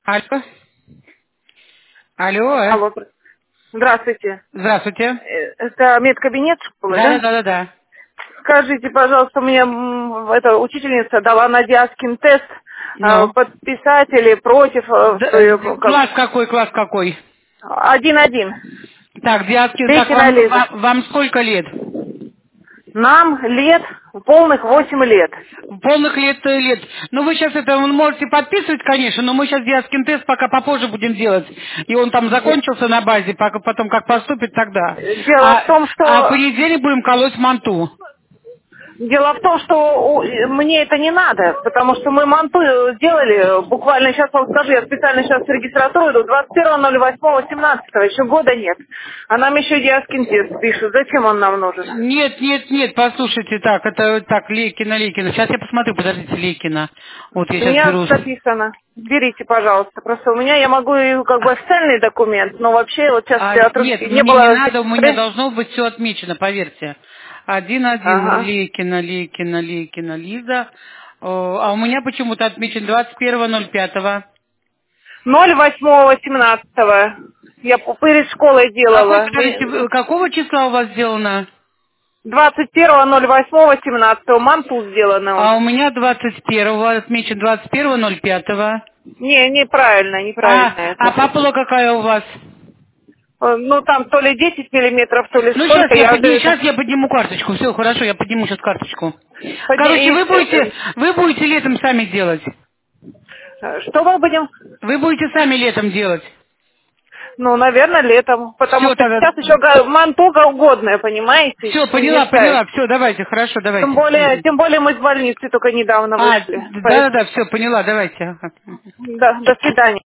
Алло. Алло. Алло. Здравствуйте. Здравствуйте. Это медкабинет школы, Да, да, да? да, да, да. Скажите, пожалуйста, мне эта учительница дала на Диаскин тест, Ну. подписать или против, Класс какой, класс какой? 1-1. Так, Диаскин, так Лейкина вам, Лиза. вам сколько лет? Нам лет, полных 8 лет. Полных лет. Ну, вы сейчас это можете подписывать, конечно, но мы сейчас Диаскин тест пока попозже будем делать. И он там закончился на базе, потом как поступит, тогда. Дело в том, А в что понедельник будем колоть манту. мне это не надо, потому что мы манту сделали, буквально сейчас вам скажу, я специально сейчас в регистратуру иду, 21.08.17, еще года нет. А нам еще Диаскин тест пишут, зачем он нам нужен? Нет, послушайте, так, это так, Лейкина. Сейчас я посмотрю, подождите, Лейкина. Вот я У сейчас меня беру. записано. Берите, пожалуйста. Просто у меня, я могу и как бы официальный документ, но вообще вот сейчас Нет, не мне не было... надо, у меня должно быть все отмечено, поверьте. 1-1, Ага. Лейкина, Лиза. А у меня почему-то отмечен 21.05. 08.18. Я перед школой Какой, делала. подождите, какого числа у вас сделано? 21.08.17. Манту сделано А у он. меня 21-го, отмечен 21.05. Неправильно А это. папула какая у вас? Ну, там то ли 10 миллиметров, то ли Ну, сколько. сейчас я подниму карточку. Все, хорошо, я подниму сейчас карточку. Короче, И, вы будете летом сами делать. что мы будем? Вы будете сами летом делать. Ну, наверное, летом. Потому Все, что тогда. сейчас еще мантуга угодная, понимаете? Все, Не мешает. поняла. Все, давайте, хорошо, Тем давайте. более, тем более мы с больницы только недавно вышли. Да, все, поняла, давайте. Ага. Да, до свидания.